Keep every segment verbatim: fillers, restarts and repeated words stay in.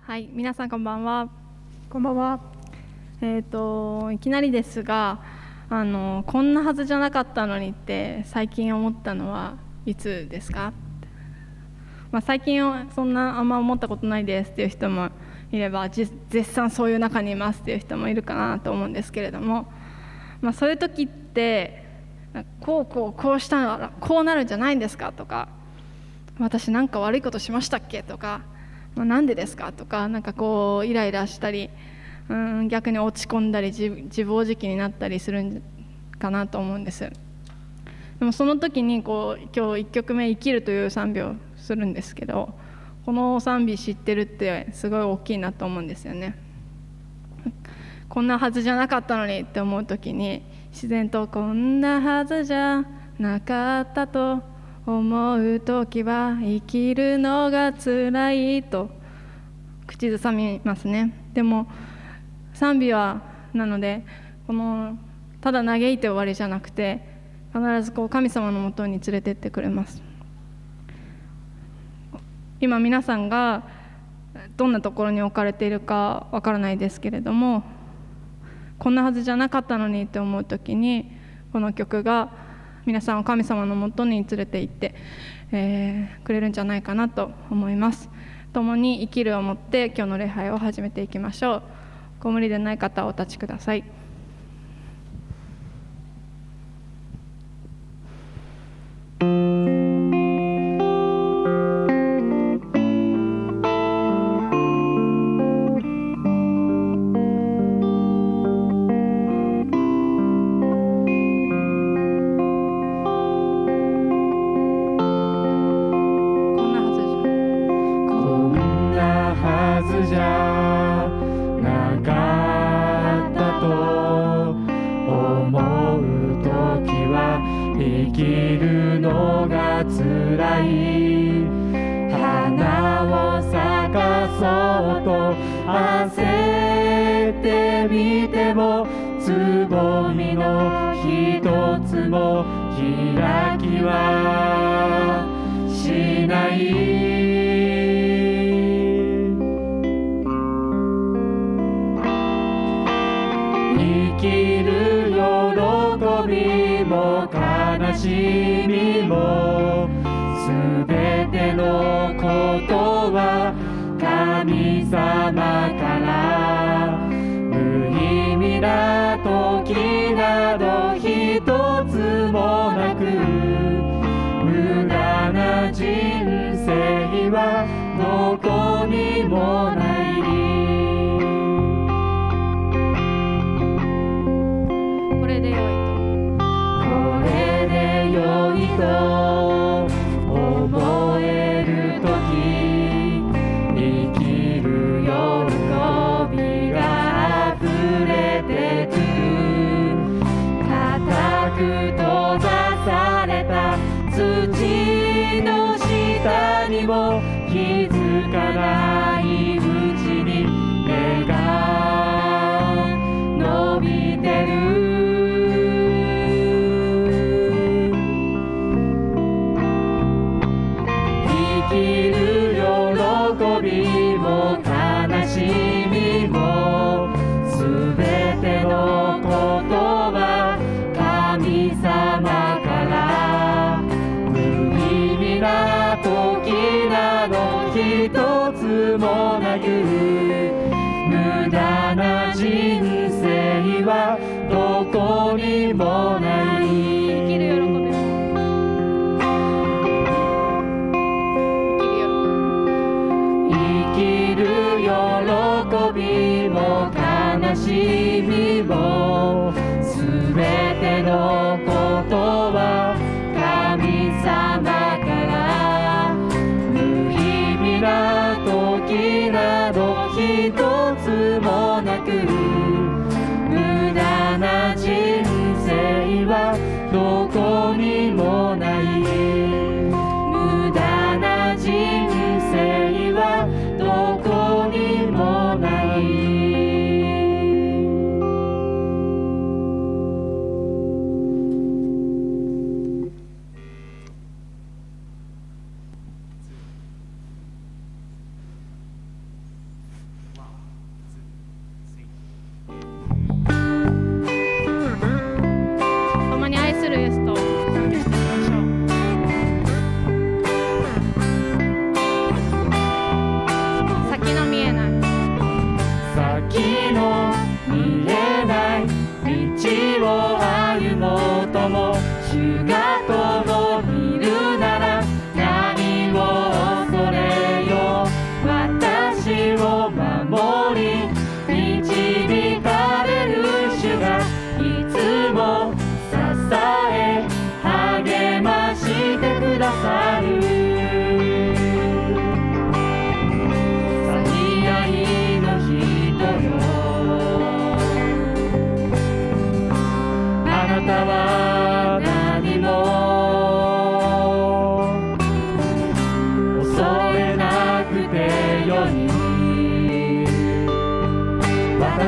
はい、皆さんこんばんは。 こんばんは。 えっといきなりですが、あのこんなはずじゃなかったのにって最近思ったのはいつですか？まあ、最近はそんなあんま思ったことないですっていう人もいれば、絶賛そういう中にいますっていう人もいるかなと思うんですけれども、まあ、そういう時ってこうこうこうしたらこうなるんじゃないんですかとか、私なんか悪いことしましたっけとか、まあ、なんでですかとか、なんかこうイライラしたり、うん、逆に落ち込んだり 自, 自暴自棄になったりするんかなと思うんです。でもその時にこう今日いっきょくめ「生きる」という賛美をするんですけど、この賛美知ってるってすごい大きいなと思うんですよね。こんなはずじゃなかったのにって思う時に、自然とこんなはずじゃなかったと思う時は生きるのがつらいと口ずさみますね。でも賛美はなので、このただ嘆いて終わりじゃなくて、必ずこう神様のもとに連れてってくれます。今皆さんがどんなところに置かれているかわからないですけれども、こんなはずじゃなかったのにって思う時に、この曲が皆さんを神様のもとに連れて行って、えー、くれるんじゃないかなと思います。共に生きるを持って今日の礼拝を始めていきましょう。ご無理でない方はお立ちください。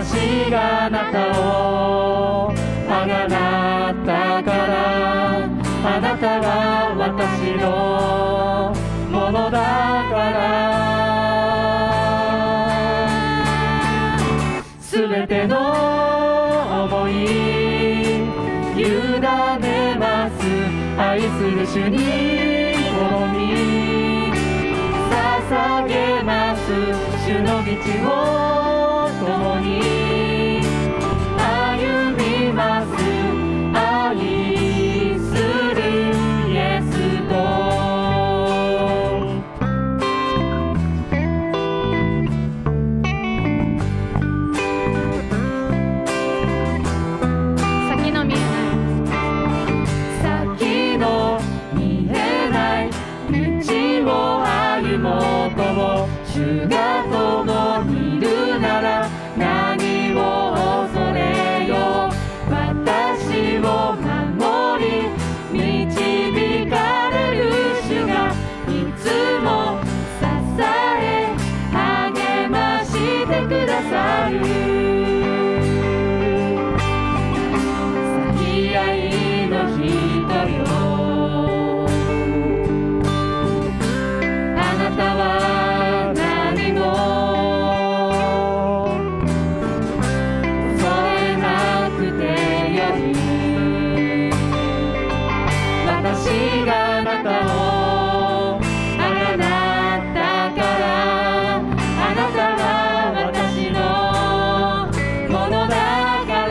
私があなたをあがなったから、あなたは私のものだから、すべての想い委ねます。愛する主に好み捧げます。主の道を共に歩みます。愛するイエスと。 先の見えない先の見えない道を歩もうとも、主が共にいるなら何を恐れよう。私を守り導かれる主がいつも支え励ましてくださる。最愛の人よ、あなたは何も恐れなくてよい。私があなたをあがなったから、あなたは私のものだから、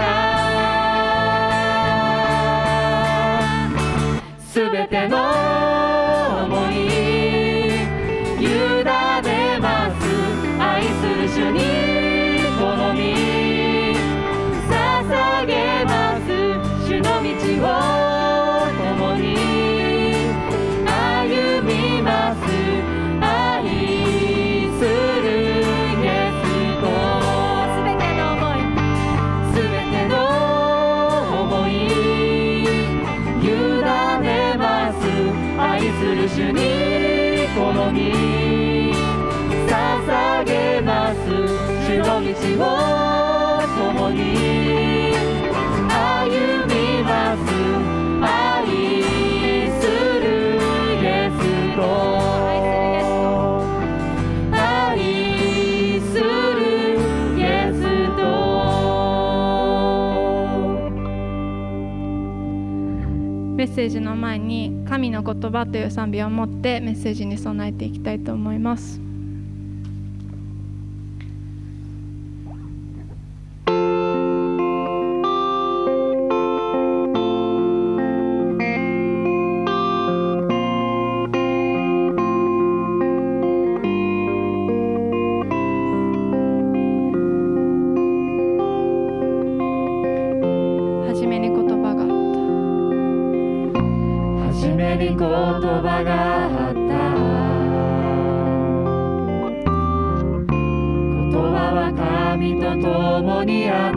すべての想い委ねます。愛する主に好み捧げます。主の道を共に歩みます。愛するイエスと。すべての想いすべての想い委ねます。愛する主に好み捧げます。主の道を共に歩みます。愛するイエスと。愛するイエスと。 メッセージの前に神の言葉という賛美を持ってメッセージに備えていきたいと思います。初めに言葉があった。 初めに言葉があった。言葉は神と共にあった。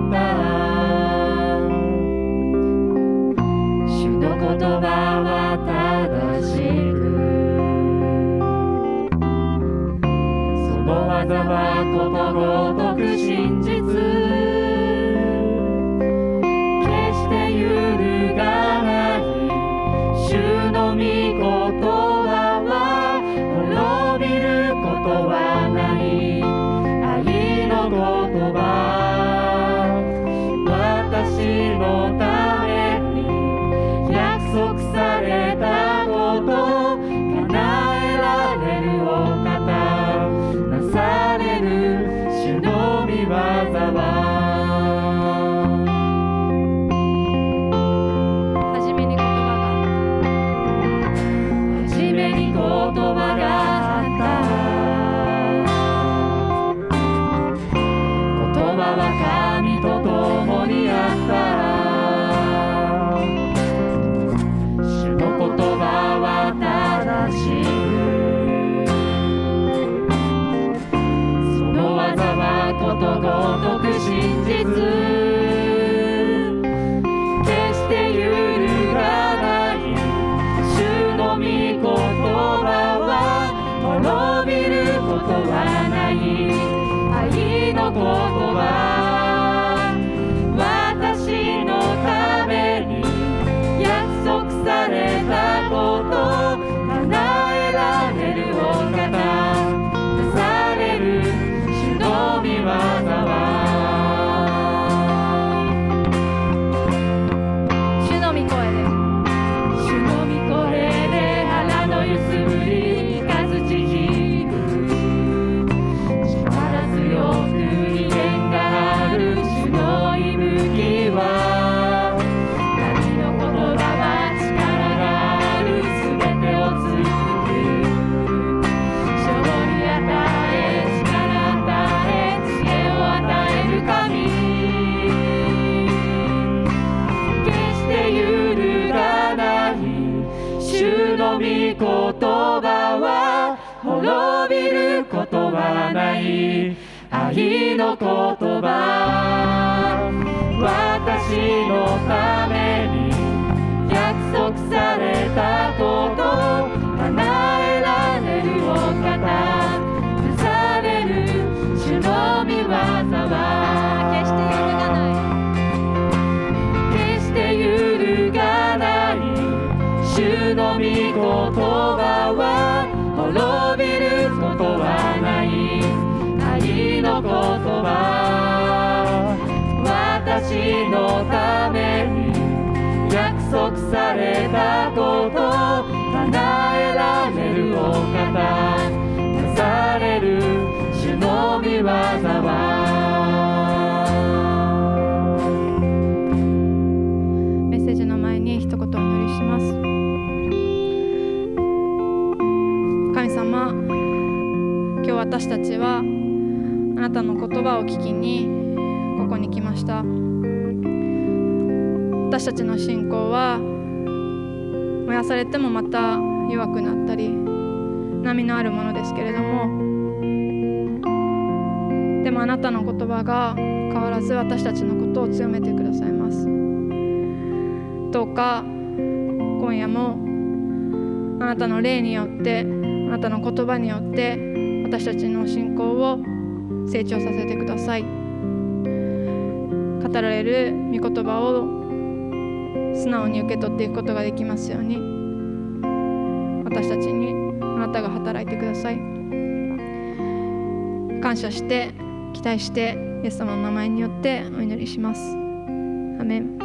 主の言葉は正しく、その技はことごとく真実。決して揺るがない主の御言葉は滅びることはない。愛の言葉、私のために約束されたこと、叶えられるお方、なされる主の御業は。ことごとく真実、決して揺るがない主の御言葉は滅びることはない。愛の言葉、 御業は主の御声で主の御声で腹の揺すぶり三日月ひく力強く威厳がある主の息吹は神の言葉は力があるすべてをつく勝利与え力与え知恵を与える神決して揺るがない主の御言葉は滅びることはない愛の言葉私のために約束されたこと叶えられるお方なされる主の御業は決して揺るがない決して揺るがない主の御言葉は滅びることはない愛の言葉私のために約束されたこと叶えられるお方なされる主の御業はメッセージの前に一言お祈りします。神様、今日私たちはあなたの言葉を聞きにここに来ました。私たちの信仰は燃やされてもまた弱くなったり波のあるものですけれども、でもあなたの言葉が変わらず私たちのことを強めてくださいます。どうか今夜もあなたの霊によってあなたの言葉によって私たちの信仰を成長させてください。語られる御言葉を素直に受け取っていくことができますように、私たちにあなたが働いてください。感謝して期待してイエス様の名前によってお祈りします。アメン。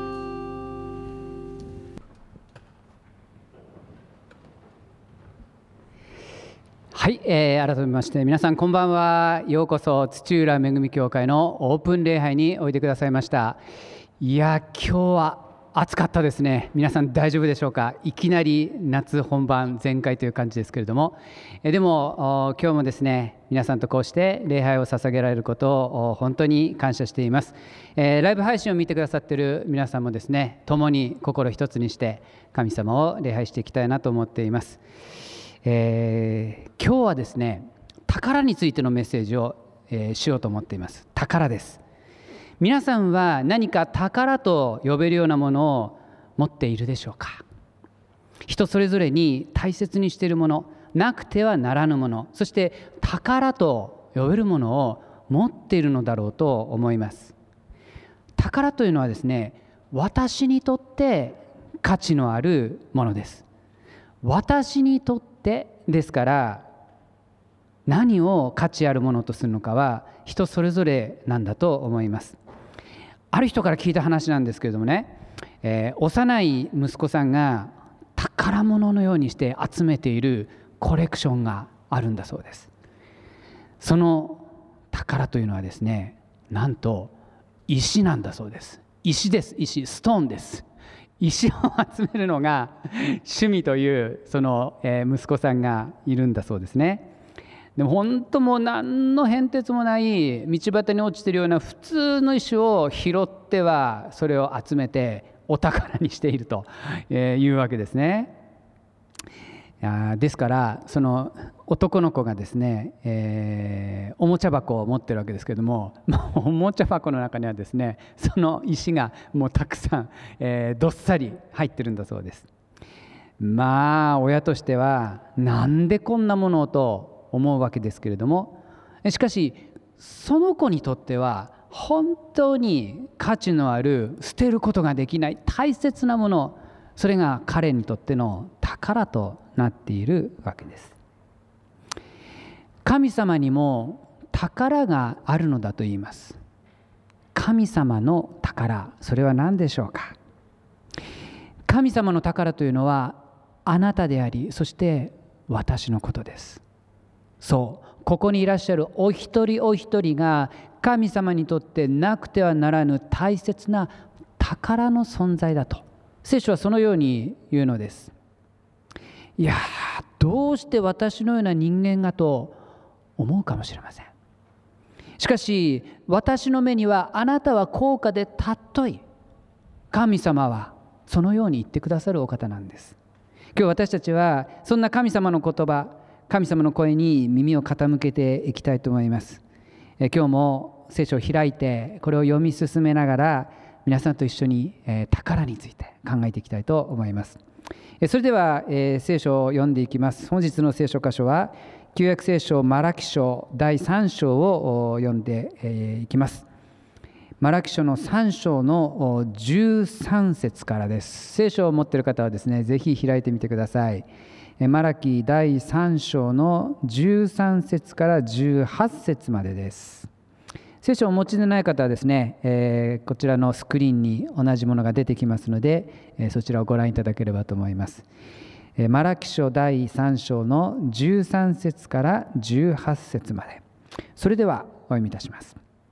はい、えー、改めまして皆さんこんばんは。ようこそ土浦恵み教会のオープン礼拝においでくださいました。いや今日は暑かったですね。皆さん大丈夫でしょうか。いきなり夏本番全開という感じですけれども、えでも今日もですね皆さんとこうして礼拝を捧げられることを本当に感謝しています。えー、ライブ配信を見てくださっている皆さんもですね共に心一つにして神様を礼拝していきたいなと思っています。えー、今日はですね宝についてのメッセージを、えー、しようと思っています。宝です。皆さんは何か宝と呼べるようなものを持っているでしょうか。人それぞれに大切にしているもの、なくてはならぬもの、そして宝と呼べるものを持っているのだろうと思います。宝というのはですね、私にとって価値のあるものです。私にとってですから、何を価値あるものとするのかは人それぞれなんだと思います。ある人から聞いた話なんですけれどもね、えー、幼い息子さんが宝物のようにして集めているコレクションがあるんだそうです。その宝というのはですね、なんと石なんだそうです。石です。石、ストーンです。石を集めるのが趣味というその、えー、息子さんがいるんだそうですね。でも本当もう何の変哲もない道端に落ちているような普通の石を拾ってはそれを集めてお宝にしているというわけですね。いやですからその男の子がですね、えー、おもちゃ箱を持ってるわけですけれども、おもちゃ箱の中にはですねその石がもうたくさん、えー、どっさり入ってるんだそうです。まあ親としてはなんでこんなものをと思うわけですけれども、しかしその子にとっては本当に価値のある捨てることができない大切なもの、それが彼にとっての宝となっているわけです。神様にも宝があるのだと言います。神様の宝、それは何でしょうか。神様の宝というのはあなたであり、そして私のことです。そう、ここにいらっしゃるお一人お一人が神様にとってなくてはならぬ大切な宝の存在だと聖書はそのように言うのです。いや、どうして私のような人間がと思うかもしれません。しかし私の目にはあなたは高価で尊い。神様はそのように言ってくださるお方なんです。今日私たちはそんな神様の言葉、神様の声に耳を傾けていきたいと思います。え今日も聖書を開いてこれを読み進めながら皆さんと一緒に、えー、宝について考えていきたいと思います。えそれでは、えー、聖書を読んでいきます。本日の聖書箇所は旧約聖書マラキ書だいさん章を読んで、えー、いきます。マラキ書のさん章のじゅうさん節からです。聖書を持っている方はですね、ぜひ開いてみてください。マラキだいさん章のじゅうさん節からじゅうはち節までです。聖書をお持ちでない方はですね、えー、こちらのスクリーンに同じものが出てきますので、えー、そちらをご覧いただければと思います。えー、マラキ書だいさん章のじゅうさん節からじゅうはち節まで。それではお読みいたします。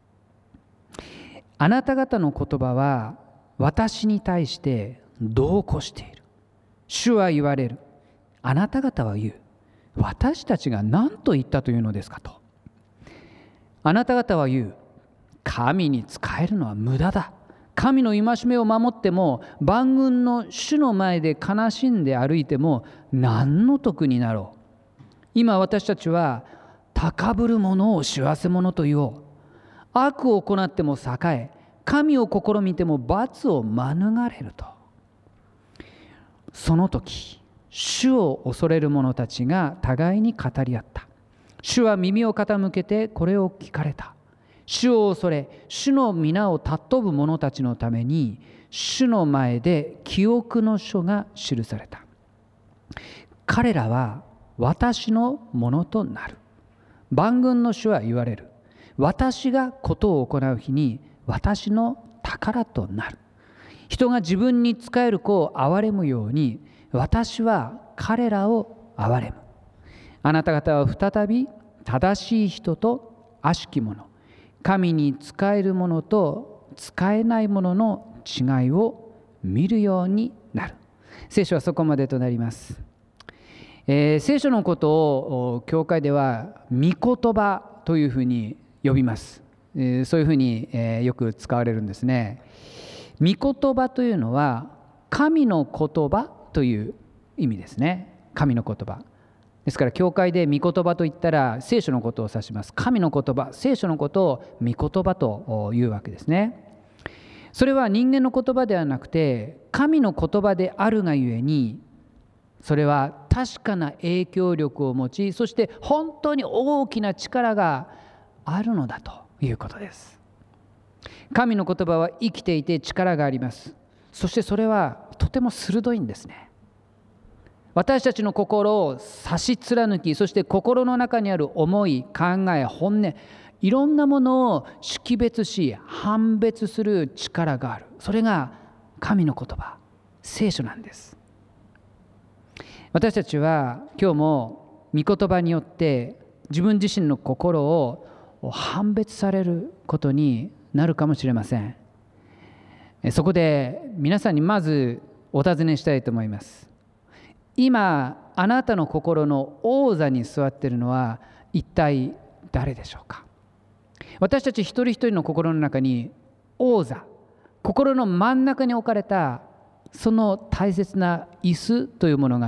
あなた方の言葉は私に対して度を越している。主は言われる。あなた方は言う。私たちが何と言ったというのですかと。あなた方は言う。神に仕えるのは無駄だ。神の戒めを守っても万軍の主の前で悲しんで歩いても何の得になろう。今私たちは高ぶる者を幸せ者と言おう。悪を行っても栄え、神を試みても罰を免れると。その時主を恐れる者たちが互いに語り合った。主は耳を傾けてこれを聞かれた。主を恐れ、主の皆を尊ぶ者たちのために、主の前で記憶の書が記された。彼らは私のものとなる。万軍の主は言われる。私がことを行う日に私の宝となる。人が自分に仕える子を憐れむように、私は彼らを憐れむ。あなた方は再び正しい人と悪しき者、神に仕える者と仕えない者の違いを見るようになる。聖書はそこまでとなります。えー、聖書のことを教会では御言葉というふうに呼びます。えー、そういうふうに、えー、よく使われるんですね。御言葉というのは神の言葉という意味ですね。神の言葉ですから、教会で御言葉と言ったら聖書のことを指します。神の言葉、聖書のことを御言葉というわけですね。それは人間の言葉ではなくて神の言葉であるがゆえに、それは確かな影響力を持ち、そして本当に大きな力があるのだということです。神の言葉は生きていて力があります。そしてそれはとても鋭いんですね。私たちの心を差し貫き、そして心の中にある思い、考え、本音、いろんなものを識別し判別する力がある。それが神の言葉、聖書なんです。私たちは今日も御言葉によって自分自身の心を判別されることになるかもしれません。そこで皆さんにまずお尋ねしたいと思います。今あなたの心の王座に座っているのは一体誰でしょうか。私たち一人一人の心の中に王座、心の真ん中に置かれたその大切な椅子というものがあって、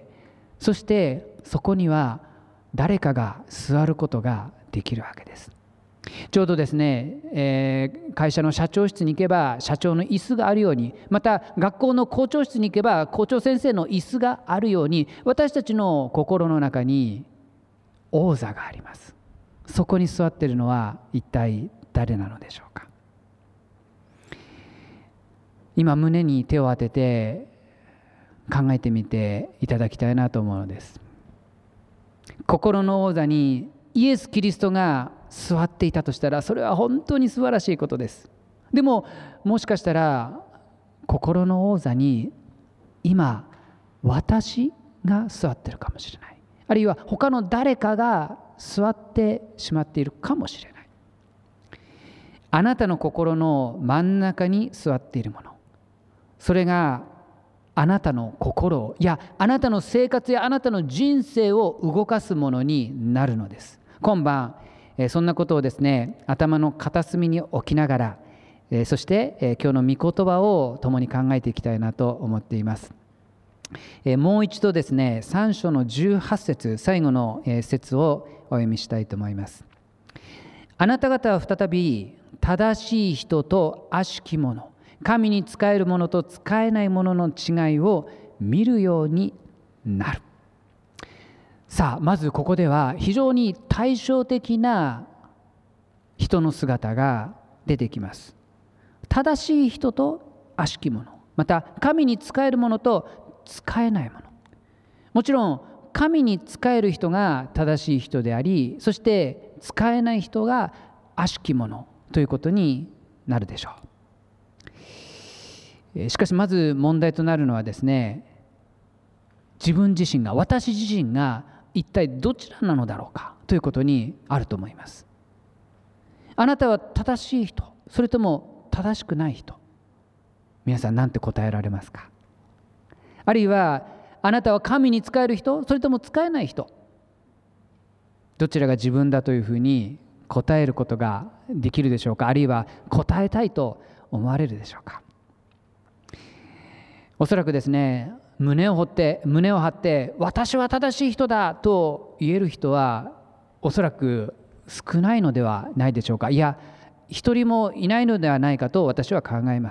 そしてそこには誰かが座ることができるわけです。ちょうどですね、えー、会社の社長室に行けば社長の椅子があるように、また学校の校長室に行けば校長先生の椅子があるように、私たちの心の中に王座があります。そこに座っているのは一体誰なのでしょうか。今胸に手を当てて考えてみていただきたいなと思うのです。心の王座にイエス・キリストが座っていたとしたら、それは本当に素晴らしいことです。でももしかしたら心の王座に今私が座っているかもしれない、あるいは他の誰かが座ってしまっているかもしれない。あなたの心の真ん中に座っているもの、それがあなたの心やあなたの生活やあなたの人生を動かすものになるのです。今晩そんなことをですね、頭の片隅に置きながら、そして今日の御言葉を共に考えていきたいなと思っています。もう一度ですね、さん章のじゅうはち節、最後の節をお読みしたいと思います。あなた方は再び正しい人と悪しき者、神に仕える者と仕えない者の違いを見るようになる。さあ、まずここでは非常に対照的な人の姿が出てきます。正しい人と悪しき者、また神に仕える者と仕えない者。もちろん神に仕える人が正しい人であり、そして仕えない人が悪しき者ということになるでしょう。しかしまず問題となるのはですね、自分自身が、私自身が一体どちらなのだろうかということにあると思います。あなたは正しい人、それとも正しくない人、皆さん何て答えられますか？あるいはあなたは神に仕える人、それとも仕えない人、どちらが自分だというふうに答えることができるでしょうか？あるいは答えたいと思われるでしょうか？おそらくですね、胸を張って胸を張って私は正しい人だと言える人はおそらく少ないのではないでしょうか。いや、一人もいないのではないかと私は考えます。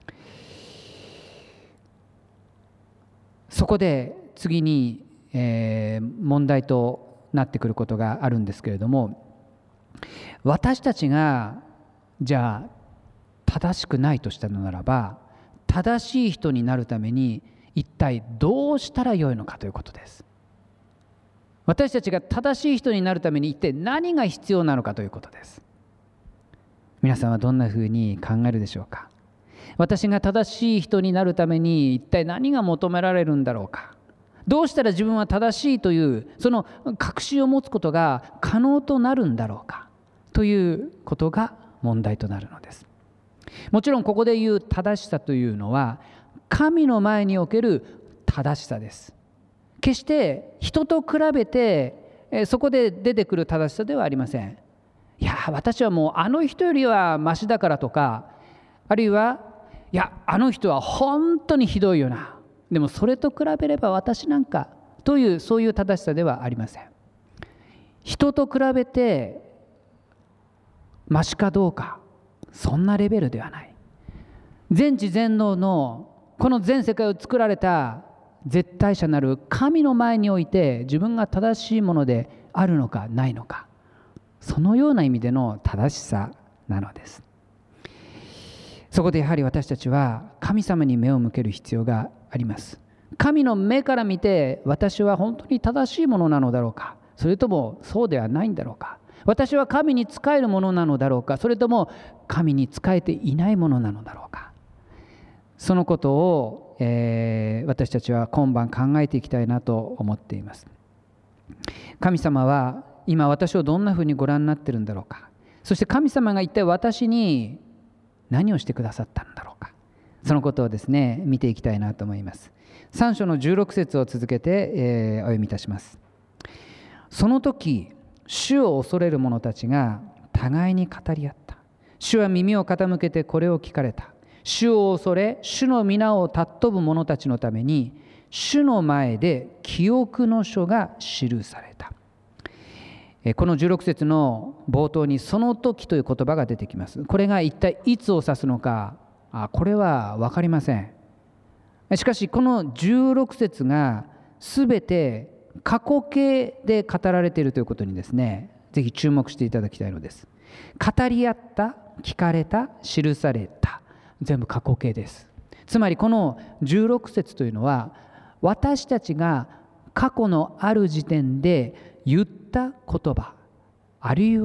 そこで次に、えー、問題となってくることがあるんですけれども、私たちがじゃあ正しくないとしたのならば、正しい人になるために一体どうしたらよいのかということです。私たちが正しい人になるために一体何が必要なのかということです。皆さんはどんなふうに考えるでしょうか？私が正しい人になるために一体何が求められるんだろうか？どうしたら自分は正しいというその確信を持つことが可能となるんだろうかということが問題となるのです。もちろんここで言う正しさというのは神の前における正しさです。決して人と比べてそこで出てくる正しさではありません。いや、私はもうあの人よりはマシだからとか、あるいはいや、あの人は本当にひどいよな、でもそれと比べれば私なんかという、そういう正しさではありません。人と比べてマシかどうか、そんなレベルではない。全知全能のこの全世界を作られた絶対者なる神の前において自分が正しいものであるのかないのか、そのような意味での正しさなのです。そこでやはり私たちは神様に目を向ける必要があります。神の目から見て私は本当に正しいものなのだろうか、それともそうではないんだろうか。私は神に仕えるものなのだろうか、それとも神に仕えていないものなのだろうか。そのことを、えー、私たちは今晩考えていきたいなと思っています。神様は今私をどんなふうにご覧になっているんだろうか。そして神様が一体私に何をしてくださったんだろうか。そのことをですね、見ていきたいなと思います。さん章のじゅうろく節を続けて、えー、お読みいたします。その時、主を恐れる者たちが互いに語り合った。主は耳を傾けてこれを聞かれた。主を恐れ、主の皆を尊ぶ者たちのために、主の前で記憶の書が記された。このじゅうろく節の冒頭にその時という言葉が出てきます。これが一体いつを指すのか、あこれは分かりません。しかしこのじゅうろく節がすべて過去形で語られているということにですね、ぜひ注目していただきたいのです。語り合った、聞かれた、記された、全部過去形です。つまりこのじゅうろく節というのは、私たちが過去のある時点で言った言葉、あるいは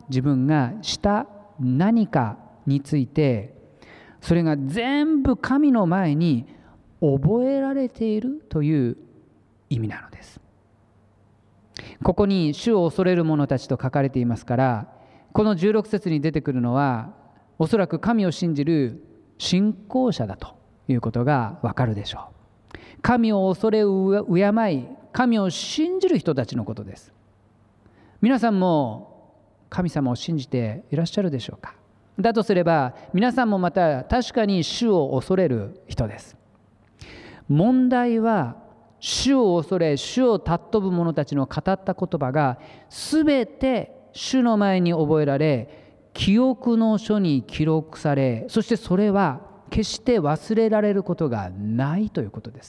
自分がした何かについて、それが全部神の前に覚えられているという意味なのです。ここに主を恐れる者たちと書かれていますから、このじゅうろく節に出てくるのはおそらく神を信じる信仰者だということがわかるでしょう。神を恐れ敬い、神を信じる人たちのことです。皆さんも神様を信じていらっしゃるでしょうか。だとすれば皆さんもまた確かに主を恐れる人です。問題は主を恐れ主を尊ぶ者たちの語った言葉がすべて主の前に覚えられ、記憶の書に記録され、そしてそれは決して忘れられることがないということです。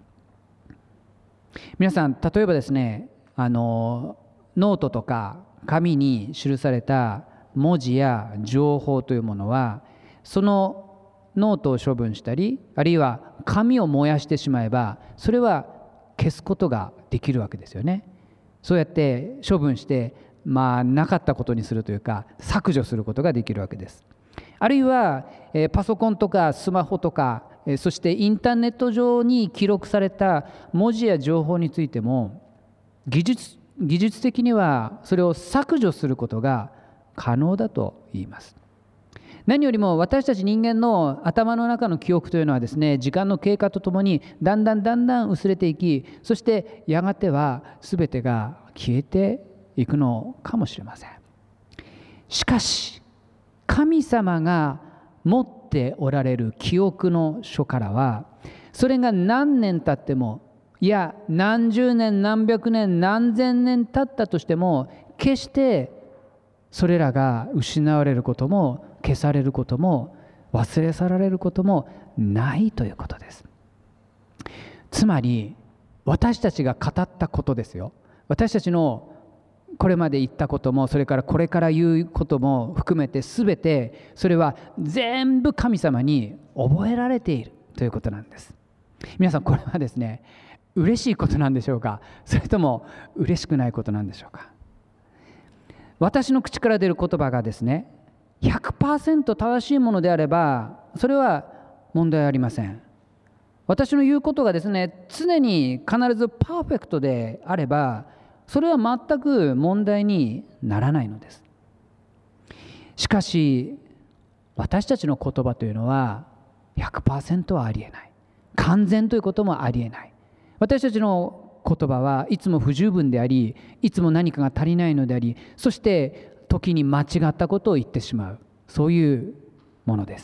皆さん、例えばですね、あのノートとか紙に記された文字や情報というものは、そのノートを処分したり、あるいは紙を燃やしてしまえば、それは消すことができるわけですよね。そうやって処分してまあなかったことにするというか、削除することができるわけです。あるいは、えー、パソコンとかスマホとか、えー、そしてインターネット上に記録された文字や情報についても、技術、技術的にはそれを削除することが可能だと言います。何よりも私たち人間の頭の中の記憶というのはですね、時間の経過とともにだんだんだんだん薄れていき、そしてやがては全てが消えていくのかもしれません。しかし神様が持っておられる記憶の書からは、それが何年経っても、いや何十年何百年何千年経ったとしても、決してそれらが失われることも消されることも忘れ去られることもないということです。つまり私たちが語ったことですよ。私たちのこれまで言ったことも、それからこれから言うことも含めて、全てそれは全部神様に覚えられているということなんです。皆さん、これはですね、嬉しいことなんでしょうか、それとも嬉しくないことなんでしょうか。私の口から出る言葉がですね ひゃくパーセント 正しいものであれば、それは問題ありません。私の言うことがですね、常に必ずパーフェクトであれば、それは全く問題にならないのです。しかし私たちの言葉というのは ひゃくパーセント はありえない、完全ということもありえない。私たちの言葉はいつも不十分であり、いつも何かが足りないのであり、そして時に間違ったことを言ってしまう、そういうものです。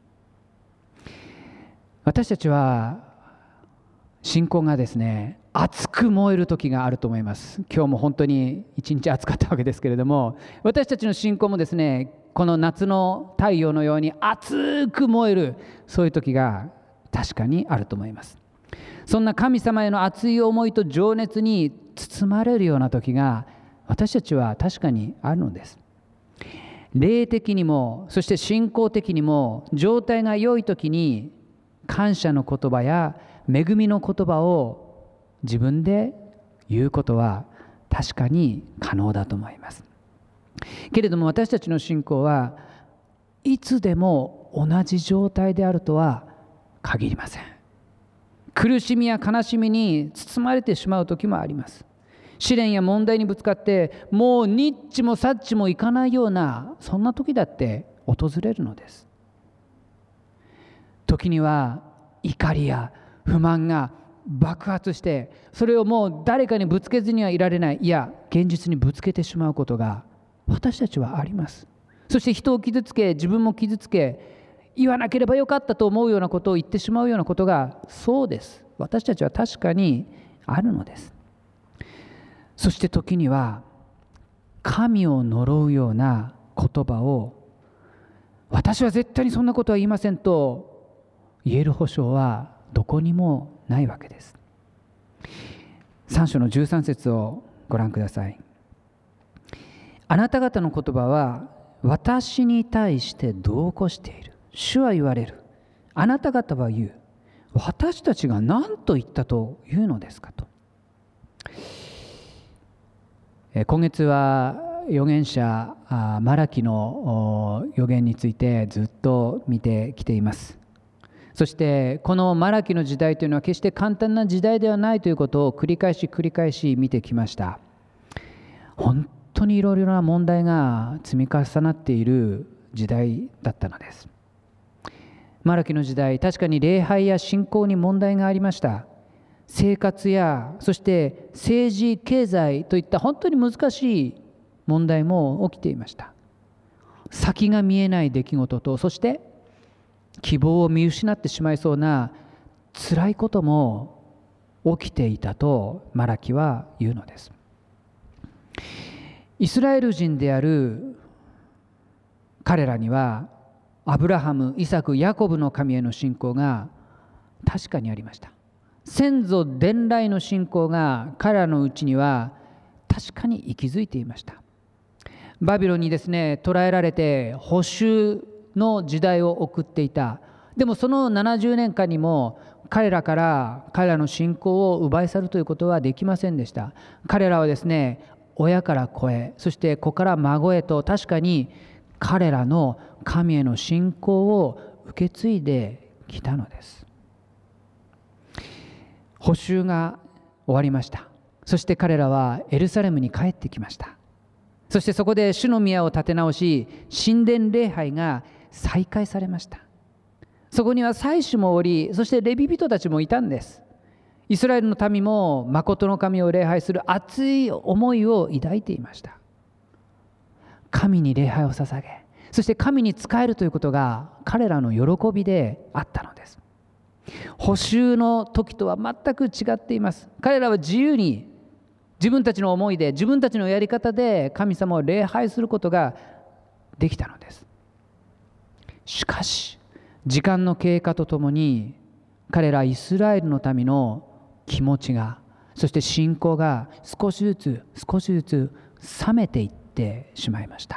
私たちは信仰がですね、熱く燃える時があると思います。今日も本当に一日暑かったわけですけれども、私たちの信仰もですね、この夏の太陽のように熱く燃える、そういう時が確かにあると思います。そんな神様への熱い思いと情熱に包まれるような時が私たちは確かにあるのです。霊的にも、そして信仰的にも状態が良い時に感謝の言葉や恵みの言葉を自分で言うことは確かに可能だと思います。けれども私たちの信仰はいつでも同じ状態であるとは限りません。苦しみや悲しみに包まれてしまう時もあります。試練や問題にぶつかってもうニッチもサッチもいかないような、そんな時だって訪れるのです。時には怒りや不満が爆発して、それをもう誰かにぶつけずにはいられない、いや現実にぶつけてしまうことが私たちはあります。そして人を傷つけ、自分も傷つけ、言わなければよかったと思うようなことを言ってしまうようなことが、そうです、私たちは確かにあるのです。そして時には神を呪うような言葉を、私は絶対にそんなことは言いませんと言える保証はどこにもないわけです。さん章のじゅうさん節をご覧ください。あなた方の言葉は私に対して度を越している。主は言われる。あなた方は言う。私たちが何と言ったというのですかと。今月は預言者マラキの預言についてずっと見てきています。そしてこのマラキの時代というのは決して簡単な時代ではないということを繰り返し繰り返し見てきました。本当にいろいろな問題が積み重なっている時代だったのです。マラキの時代、確かに礼拝や信仰に問題がありました。生活やそして政治経済といった本当に難しい問題も起きていました。先が見えない出来事と、そして希望を見失ってしまいそうな辛いことも起きていたとマラキは言うのです。イスラエル人である彼らにはアブラハム、イサク、ヤコブの神への信仰が確かにありました。先祖伝来の信仰が彼らのうちには確かに息づいていました。バビロンにですね捕らえられて捕囚の時代を送っていた。でもそのななじゅうねんかんにも彼らから彼らの信仰を奪い去るということはできませんでした。彼らはですね親から子へ、そして子から孫へと確かに彼らの神への信仰を受け継いできたのです。捕囚が終わりました。そして彼らはエルサレムに帰ってきました。そしてそこで主の宮を立て直し、神殿礼拝が再開されました。そこには祭司もおり、そしてレビ人たちもいたんです。イスラエルの民も誠の神を礼拝する熱い思いを抱いていました。神に礼拝を捧げ、そして神に仕えるということが彼らの喜びであったのです。捕囚の時とは全く違っています。彼らは自由に自分たちの思いで、自分たちのやり方で神様を礼拝することができたのです。しかし時間の経過とともに彼らイスラエルの民の気持ちが、そして信仰が少しずつ少しずつ冷めていってしまいました。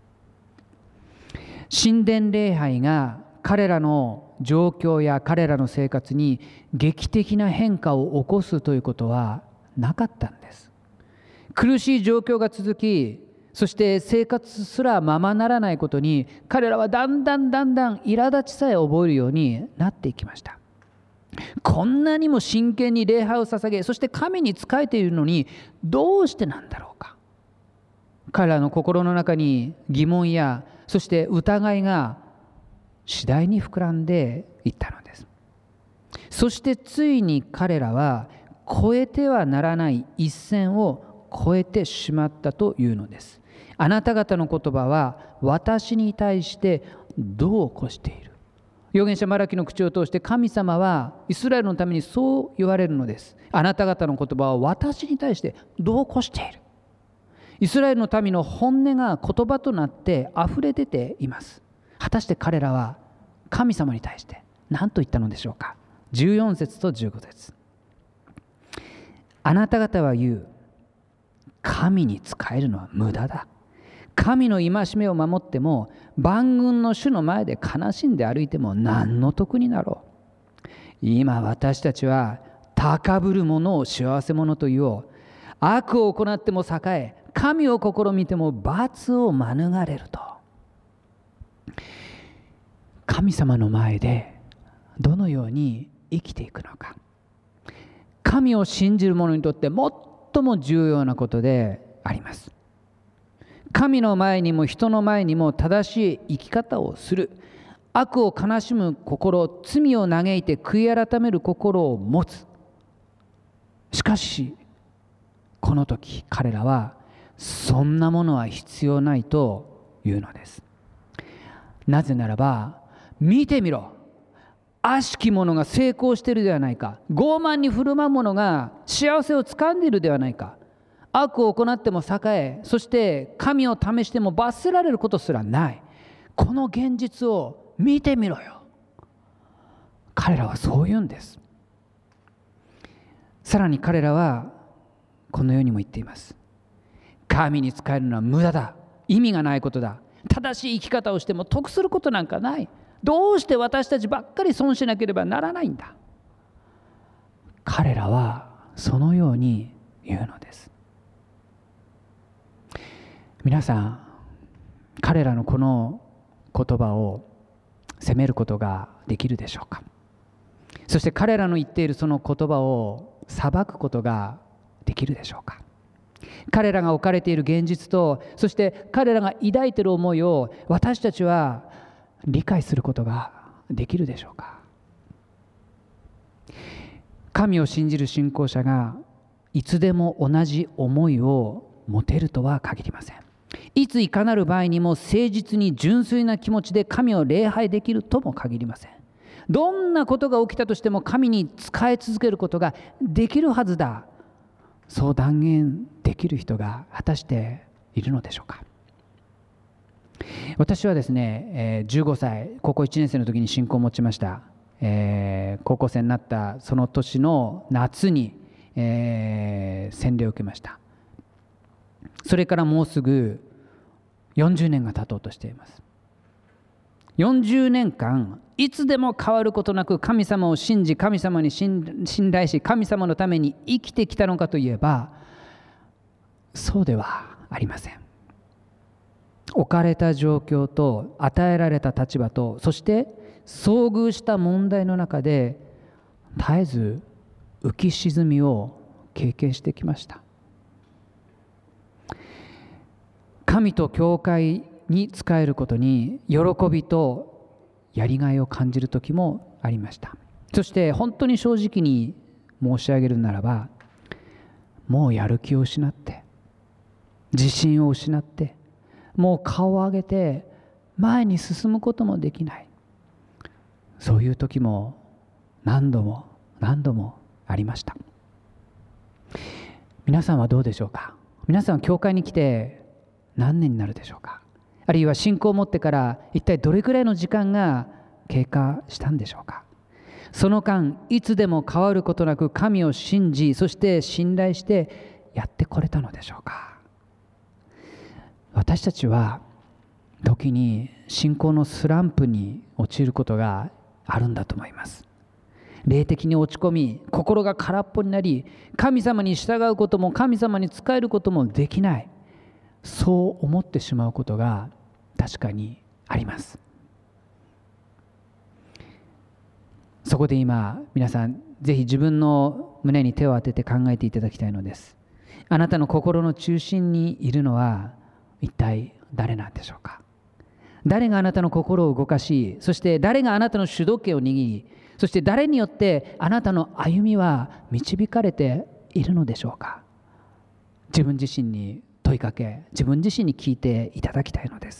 神殿礼拝が彼らの状況や彼らの生活に劇的な変化を起こすということはなかったんです。苦しい状況が続き、そして生活すらままならないことに彼らはだんだんだんだん苛立ちさえ覚えるようになっていきました。こんなにも真剣に礼拝を捧げ、そして神に仕えているのにどうしてなんだろうか。彼らの心の中に疑問やそして疑いが次第に膨らんでいったのです。そしてついに彼らは越えてはならない一線を越えてしまったというのです。あなた方の言葉は私に対してどう起こしている。預言者マラキの口を通して神様はイスラエルのためにそう言われるのです。あなた方の言葉は私に対してどう起こしている。イスラエルの民の本音が言葉となって溢れ出ています。果たして彼らは神様に対して何と言ったのでしょうか。じゅうよん節とじゅうご節。あなた方は言う。神に仕えるのは無駄だ。神の戒めを守っても万軍の主の前で悲しんで歩いても何の得になろう。今私たちは高ぶる者を幸せ者と言おう。悪を行っても栄え、神を試みても罰を免れると。神様の前でどのように生きていくのか。神を信じる者にとって最も重要なことであります。神の前にも人の前にも正しい生き方をする。悪を悲しむ心、罪を嘆いて悔い改める心を持つ。しかしこの時彼らはそんなものは必要ないというのです。なぜならば、見てみろ、悪しき者が成功しているではないか。傲慢に振る舞う者が幸せをつかんでいるではないか。悪を行っても栄え、そして神を試しても罰せられることすらない。この現実を見てみろよ。彼らはそう言うんです。さらに彼らはこのようにも言っています。神に仕えるのは無駄だ。意味がないことだ。正しい生き方をしても得することなんかない。どうして私たちばっかり損しなければならないんだ。彼らはそのように言うのです。 皆さん、彼らのこの言葉を責めることができるでしょうか。そして彼らの言っているその言葉を裁くことができるでしょうか。彼らが置かれている現実と、そして彼らが抱いている思いを私たちは理解することができるでしょうか。神を信じる信仰者がいつでも同じ思いを持てるとは限りません。いついかなる場合にも誠実に純粋な気持ちで神を礼拝できるとも限りません。どんなことが起きたとしても神に仕え続けることができるはずだ、そう断言できる人が果たしているのでしょうか。私はですね、じゅうごさい、高校いちねん生の時に信仰を持ちました。えー、高校生になったその年の夏に、えー、洗礼を受けました。それからもうすぐよんじゅうねんが経とうとしています。よんじゅうねんかんいつでも変わることなく神様を信じ、神様に信頼し、神様のために生きてきたのかといえば、そうではありません。置かれた状況と与えられた立場と、そして遭遇した問題の中で絶えず浮き沈みを経験してきました。神と教会に仕えることに喜びとやりがいを感じる時もありました。そして本当に正直に申し上げるならば、もうやる気を失って、自信を失って、もう顔を上げて前に進むこともできない、そういう時も何度も何度もありました。皆さんはどうでしょうか。皆さんは教会に来て何年になるでしょうか。あるいは信仰を持ってから一体どれくらいの時間が経過したんでしょうか。その間いつでも変わることなく神を信じ、そして信頼してやってこれたのでしょうか。私たちは時に信仰のスランプに陥ることがあるんだと思います。霊的に落ち込み、心が空っぽになり、神様に従うことも神様に仕えることもできない、そう思ってしまうことが確かにあります。そこで今皆さんぜひ自分の胸に手を当てて考えていただきたいのです。あなたの心の中心にいるのは一体誰なんでしょうか。誰があなたの心を動かし、そして誰があなたの主導権を握り、そして誰によってあなたの歩みは導かれているのでしょうか。自分自身に問いかけ、自分自身に聞いていただきたいのです。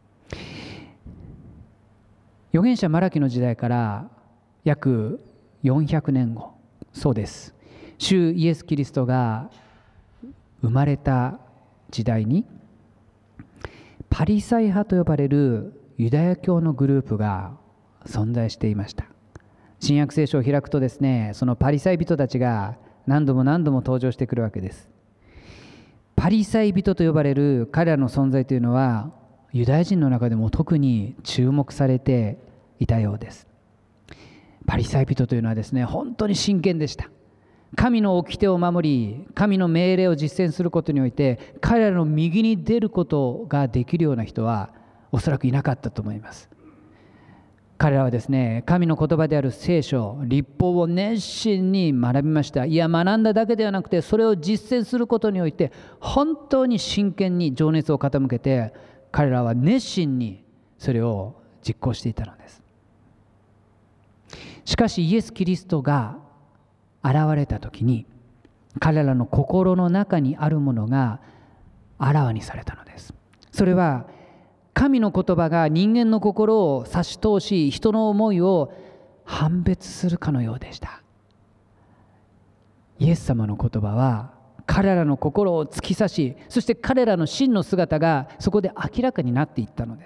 預言者マラキの時代から約よんひゃくねんご、そうです、主イエス・キリストが生まれた時代にパリサイ派と呼ばれるユダヤ教のグループが存在していました。新約聖書を開くとですね、そのパリサイ人たちが何度も何度も登場してくるわけです。パリサイ人と呼ばれる彼らの存在というのはユダヤ人の中でも特に注目されていたようです。パリサイ人というのはですね、本当に真剣でした。神の掟を守り、神の命令を実践することにおいて彼らの右に出ることができるような人はおそらくいなかったと思います。彼らはですね、神の言葉である聖書、律法を熱心に学びました。いや、学んだだけではなくて、それを実践することにおいて本当に真剣に情熱を傾けて、彼らは熱心にそれを実行していたのです。しかしイエス・キリストが現れた時に、彼らの心の中にあるものがあらわにされたのです。それは神の言葉が人間の心を差し通し、人の思いを判別するかのようでした。イエス様の言葉は彼らの心を突き刺し、そして彼らの真の姿がそこで明らかになっていったのです。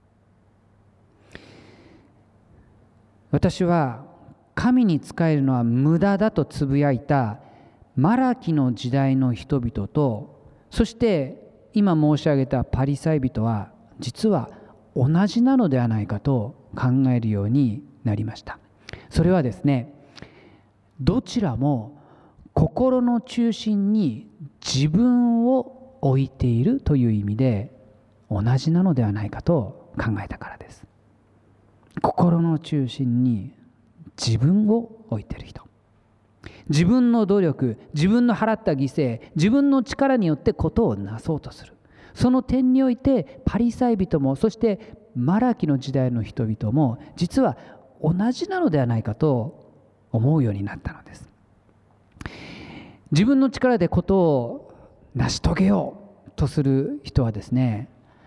私は神に仕えるのは無駄だとつぶやいたマラキの時代の人々と、そして今申し上げたパリサイ人は実は同じなのではないかと考えるようになりました。それはですね、どちらも心の中心に自分を置いているという意味で同じなのではないかと考えたからです。心の中心に自分を置いている人、自分の努力、自分の払った犠牲、自分の力によってことをなそうとする、その点においてパリサイ人も、そしてマラキの時代の人々も実は同じなのではないかと思うようになったのです。自分の力でことを成し遂げようとする人はですね、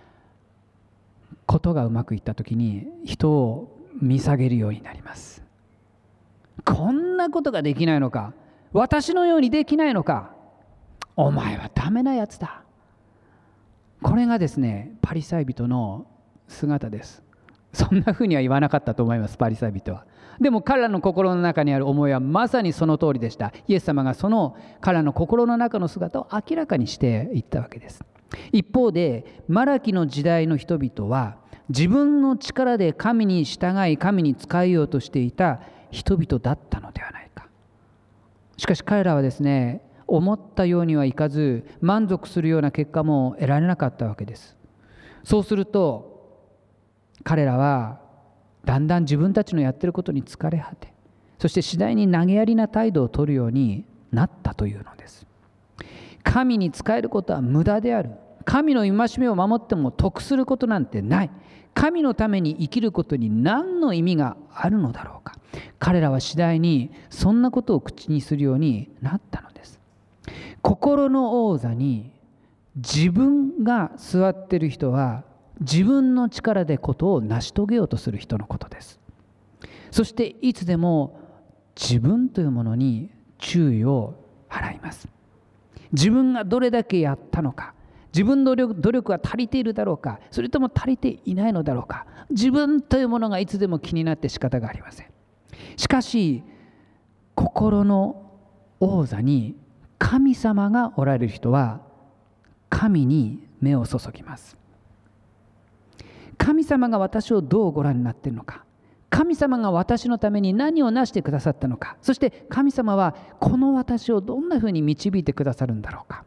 ことがうまくいったときに人を見下げるようになります。こんなことができないのか、私のようにできないのか、お前はダメなやつだ。これがですね、パリサイ人の姿です。そんなふうには言わなかったと思います、パリサイ人は。でも彼らの心の中にある思いはまさにその通りでした。イエス様がその彼らの心の中の姿を明らかにしていったわけです。一方でマラキの時代の人々は自分の力で神に従い神に仕えようとしていた人々だったのではないか。しかし彼らはですね、思ったようにはいかず満足するような結果も得られなかったわけです。そうすると彼らはだんだん自分たちのやってることに疲れ果て、そして次第に投げやりな態度を取るようになったというのです。神に仕えることは無駄である。神の戒めを守っても得することなんてない。神のために生きることに何の意味があるのだろうか。彼らは次第にそんなことを口にするようになったのです。心の王座に自分が座っている人は自分の力でことを成し遂げようとする人のことです。そしていつでも自分というものに注意を払います。自分がどれだけやったのか、自分の努力は足りているだろうか、それとも足りていないのだろうか、自分というものがいつでも気になって仕方がありません。しかし心の王座に神様がおられる人は神に目を注ぎます。神様が私をどうご覧になっているのか、神様が私のために何をなしてくださったのか、そして神様はこの私をどんなふうに導いてくださるんだろうか。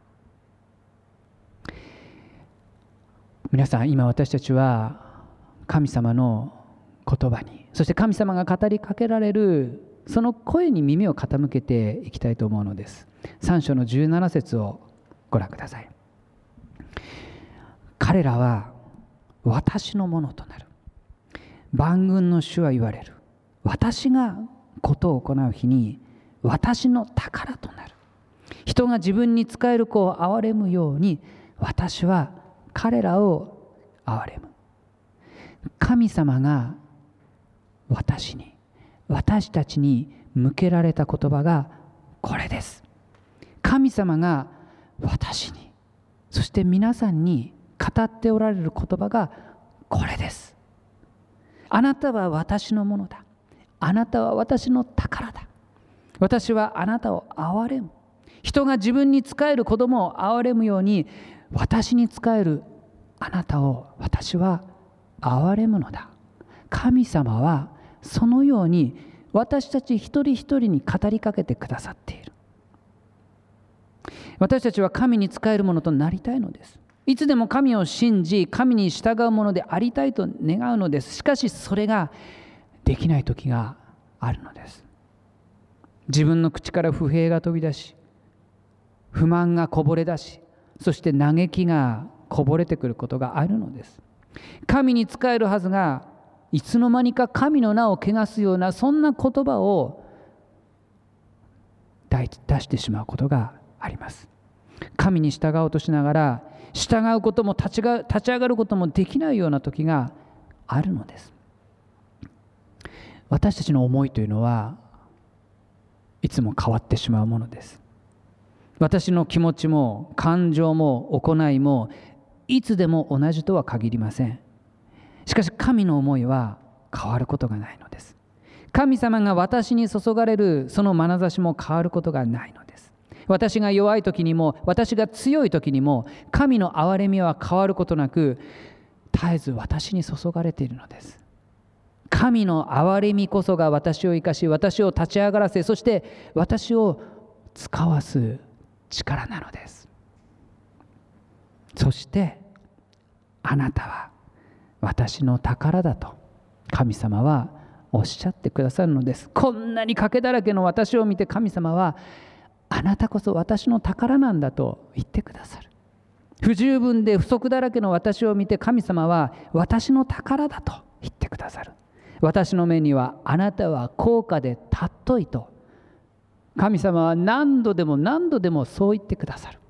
皆さん、今私たちは神様の言葉に、そして神様が語りかけられるその声に耳を傾けていきたいと思うのです。さん章のじゅうなな節をご覧ください。彼らは私のものとなる。万軍の主は言われる。私がことを行う日に私の宝となる。人が自分に仕える子を憐れむように私は彼らを憐れむ。神様が私に、私たちに向けられた言葉がこれです。神様が私に、そして皆さんに語っておられる言葉がこれです。あなたは私のものだ。あなたは私の宝だ。私はあなたを憐れむ。人が自分に仕える子供を憐れむように私に仕えるあなたを私は憐れむのだ。神様はそのように私たち一人一人に語りかけてくださっている。私たちは神に仕えるものとなりたいのです。いつでも神を信じ神に従うものでありたいと願うのです。しかしそれができない時があるのです。自分の口から不平が飛び出し、不満がこぼれ出し、そして嘆きがこぼれてくることがあるのです。神に仕えるはずがいつの間にか神の名を汚すようなそんな言葉を出してしまうことがあります。神に従おうとしながら従うことも立ちが立ち上がることもできないような時があるのです。私たちの思いというのはいつも変わってしまうものです。私の気持ちも感情も行いもいつでも同じとは限りません。しかし神の思いは変わることがないのです。神様が私に注がれるその眼差しも変わることがないのです。私が弱い時にも私が強い時にも神の憐れみは変わることなく絶えず私に注がれているのです。神の憐れみこそが私を生かし、私を立ち上がらせ、そして私を使わす力なのです。 そしてあなたは私の宝だと神様はおっしゃってくださるのです。こんなに賭けだらけの私を見て神様はあなたこそ私の宝なんだと言ってくださる。不十分で不足だらけの私を見て神様は私の宝だと言ってくださる。私の目にはあなたは高価で尊いと神様は何度でも何度でもそう言ってくださる。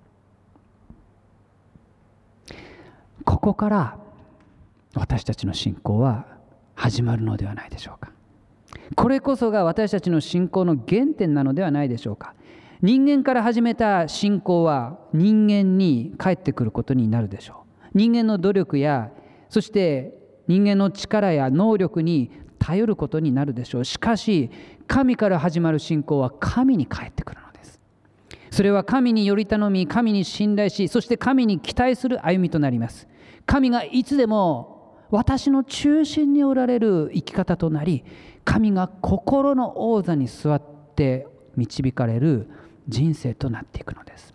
ここから私たちの信仰は始まるのではないでしょうか。これこそが私たちの信仰の原点なのではないでしょうか。人間から始めた信仰は人間に返ってくることになるでしょう。人間の努力やそして人間の力や能力に頼ることになるでしょう。しかし神から始まる信仰は神に返ってくるのです。それは神により頼み、神に信頼し、そして神に期待する歩みとなります。神がいつでも私の中心におられる生き方となり、神が心の王座に座って導かれる人生となっていくのです。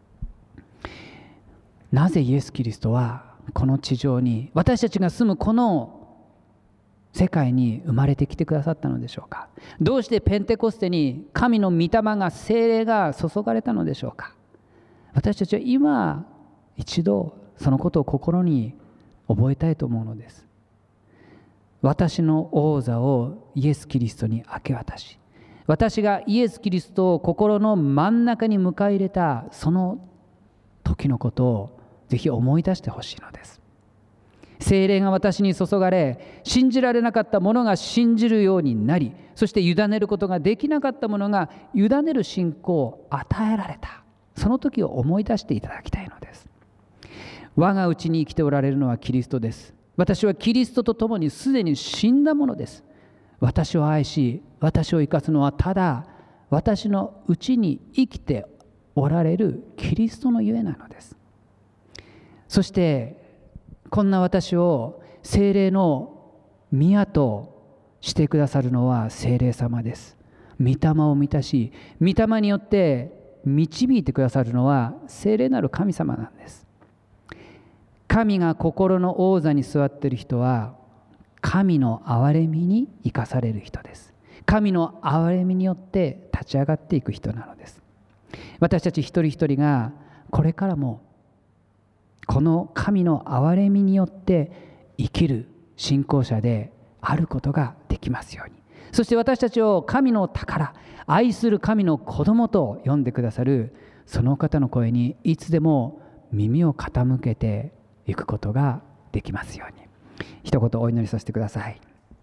なぜイエス・キリストはこの地上に、私たちが住むこの世界に生まれてきてくださったのでしょうか。どうしてペンテコステに神の御霊が、聖霊が注がれたのでしょうか。私たちは今一度そのことを心に覚えたいと思うのです。私の王座をイエス・キリストに明け渡し、私がイエス・キリストを心の真ん中に迎え入れたその時のことをぜひ思い出してほしいのです。聖霊が私に注がれ、信じられなかった者が信じるようになり、そして委ねることができなかった者が委ねる信仰を与えられた、その時を思い出していただきたいのです。我がうちに生きておられるのはキリストです。私はキリストと共にすでに死んだものです。私を愛し、私を生かすのはただ私のうちに生きておられるキリストのゆえなのです。そしてこんな私を聖霊の宮としてくださるのは聖霊様です。御霊を満たし、御霊によって導いてくださるのは聖霊なる神様なんです。神が心の王座に座っている人は神の憐れみに生かされる人です。神の憐れみによって立ち上がっていく人なのです。私たち一人一人がこれからもこの神の憐れみによって生きる信仰者であることができますように。そして私たちを神の宝、愛する神の子供と呼んでくださるその方の声にいつでも耳を傾けていくことができますように。一言お祈りさせてください。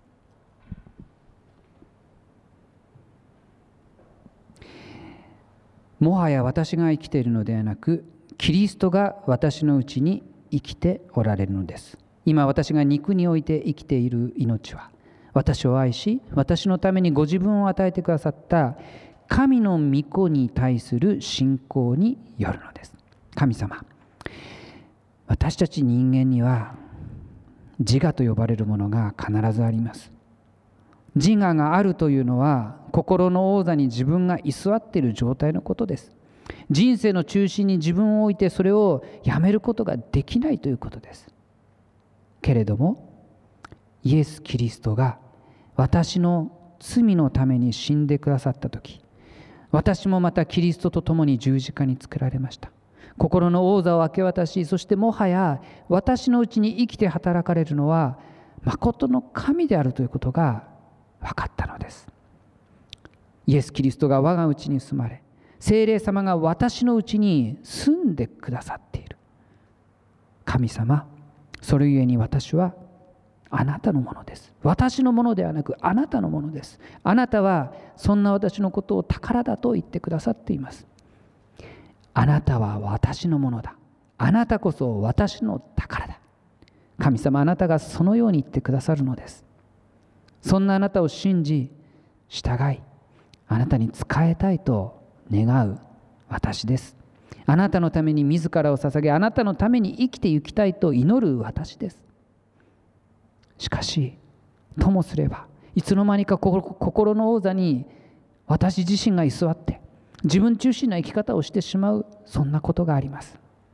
もはや私が生きているのではなく、キリストが私のうちに生きておられるのです。今私が肉において生きている命は、私を愛し、私のためにご自分を与えてくださった神の御子に対する信仰によるのです。神様、私たち人間には自我と呼ばれるものが必ずあります。自我があるというのは心の王座に自分が居座っている状態のことです。人生の中心に自分を置いてそれをやめることができないということです。けれどもイエス・キリストが私の罪のために死んでくださったとき、私もまたキリストと共に十字架につけられました。心の王座を明け渡し、そしてもはや私のうちに生きて働かれるのは誠の神であるということが分かったのです。イエス・キリストが我がうちに住まれ、聖霊様が私のうちに住んでくださっている。神様、それゆえに私はあなたのものです。私のものではなくあなたのものです。あなたはそんな私のことを宝だと言ってくださっています。あなたは私のものだ。あなたこそ私の宝だ。神様、あなたがそのように言ってくださるのです。そんなあなたを信じ、従い、あなたに仕えたいと願う私です。あなたのために自らを捧げ、あなたのために生きていきたいと祈る私です。しかし、ともすれば、いつの間にか心の王座に私自身が居座って、自分中心な生き方をしてしまう、そんなことがあります。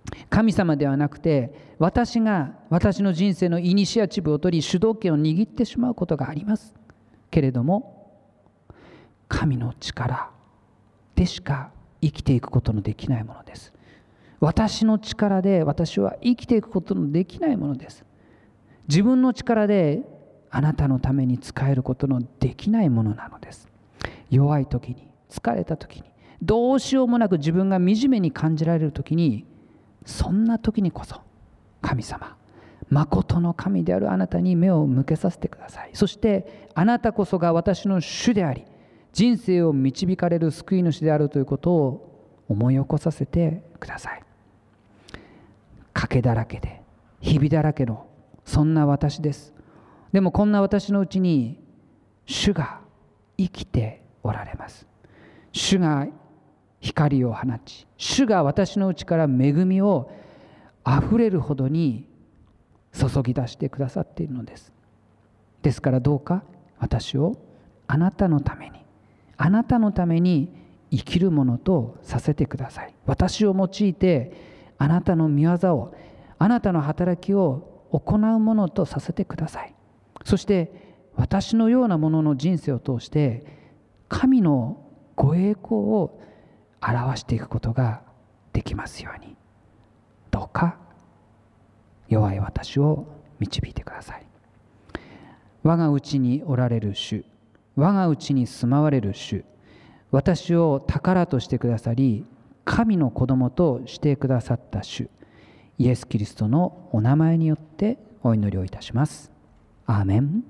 神様ではなくて、私が私の人生のイニシアチブを取り主導権を握ってしまうことがありますけれども、神の力でしか生きていくことのできないものです。私の力で私は生きていくことのできないものです。自分の力であなたのために使えることのできないものなのです。弱い時に、疲れた時に、どうしようもなく自分が惨めに感じられる時に、そんな時にこそ神様、誠の神であるあなたに目を向けさせてください。そしてあなたこそが私の主であり、人生を導かれる救い主であるということを思い起こさせてください。賭けだらけで、日々だらけのそんな私です。でもこんな私のうちに主が生きておられます。主が光を放ち、主が私のうちから恵みをあふれるほどに注ぎ出してくださっているのです。ですからどうか私をあなたのために、あなたのために生きるものとさせてください。私を用いてあなたの御業を、あなたの働きを行うものとさせてください。そして私のようなものの人生を通して神のご栄光を表していくことができますように、どうか弱い私を導いてください。我がうちにおられる主、我がうちに住まわれる主、私を宝としてくださり、神の子供としてくださった主、イエス・キリストのお名前によってお祈りをいたします。アーメン。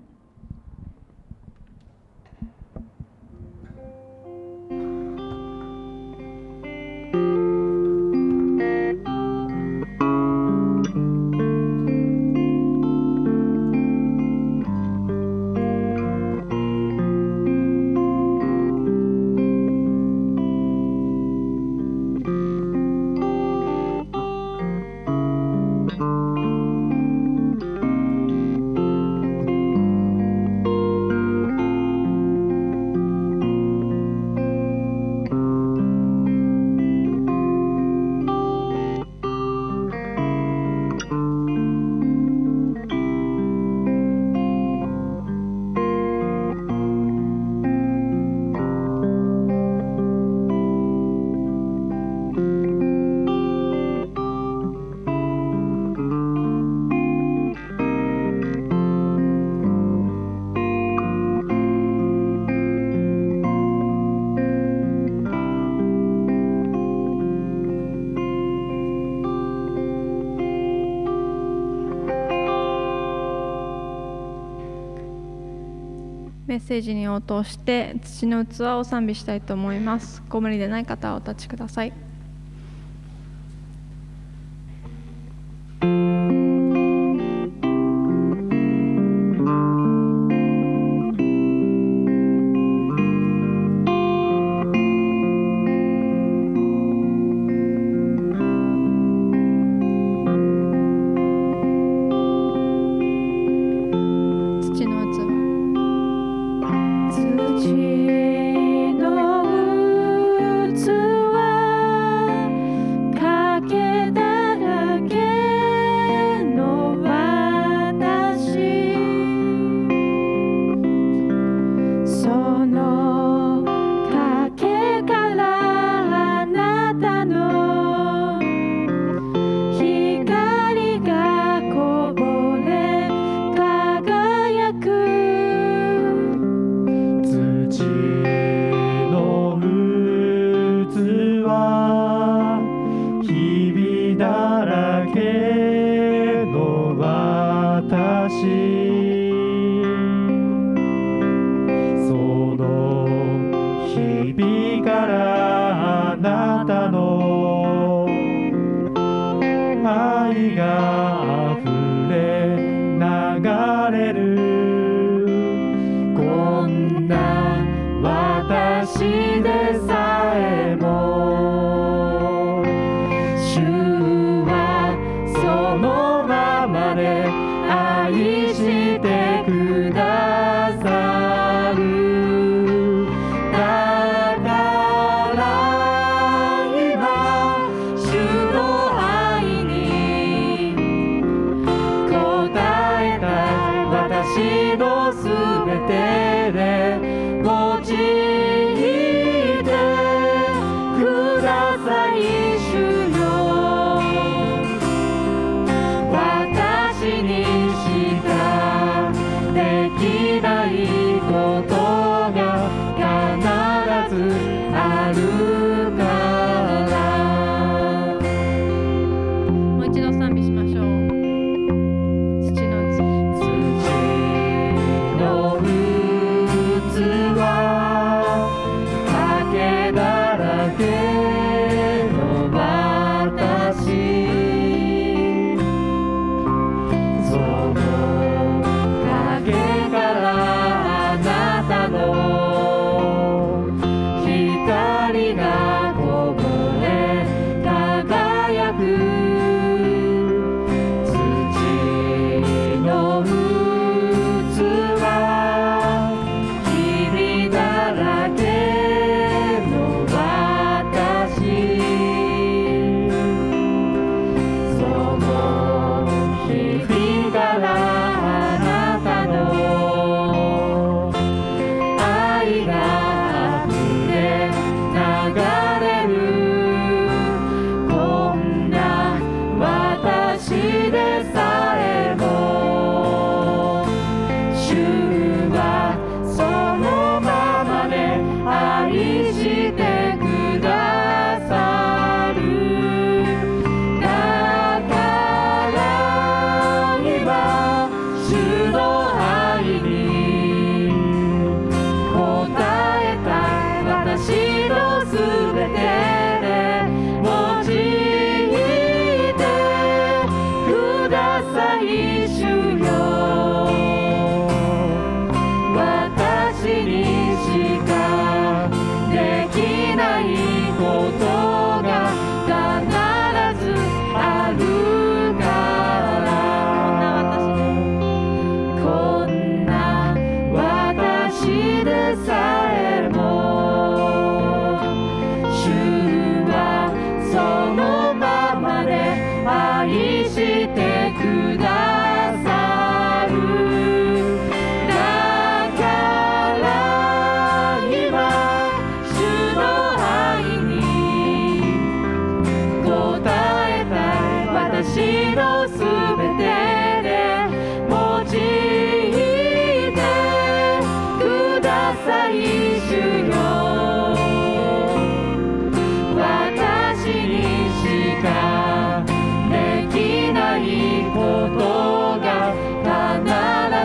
メッセージに応答して土の器を賛美したいと思います。ご無理でない方はお立ちください。 主の愛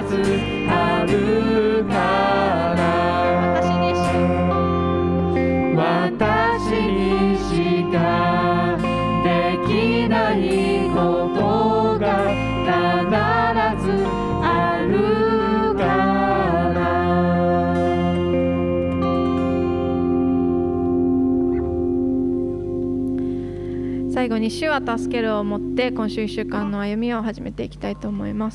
ずあるから私にし私にしかできないことが必ずあるから最後に主は助けるを持って今週いっしゅうかんの歩みを始めていきたいと思います。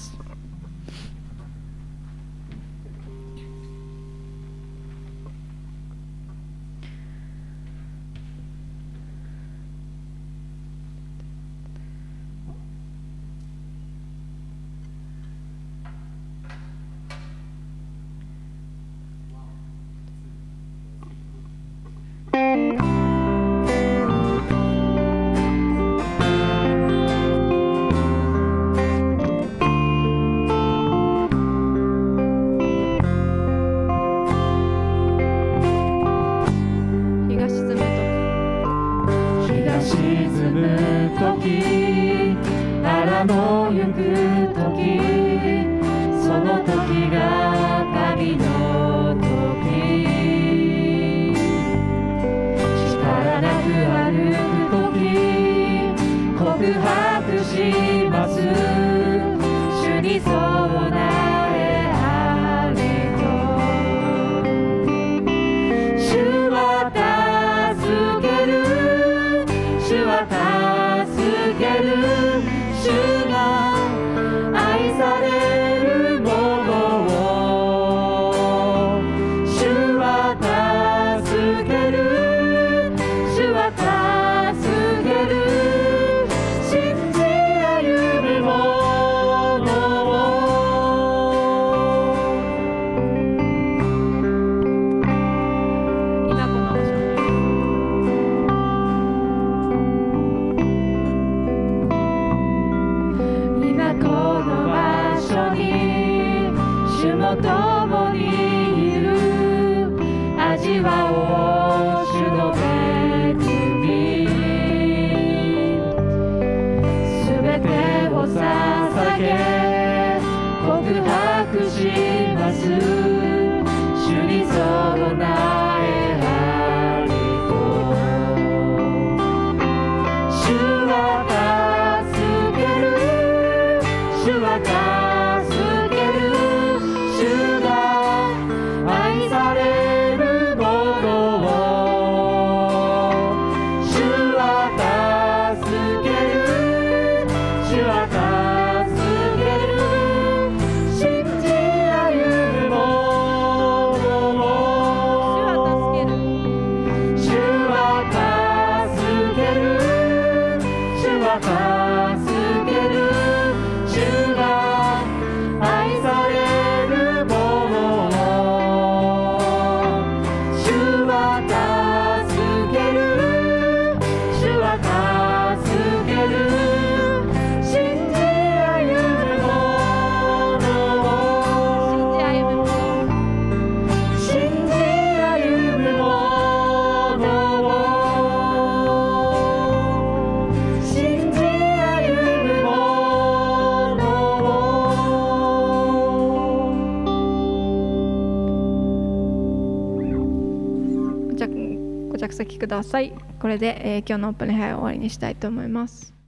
ご着席ください。これで、えー、今日のオープン礼拝を終わりにしたいと思います。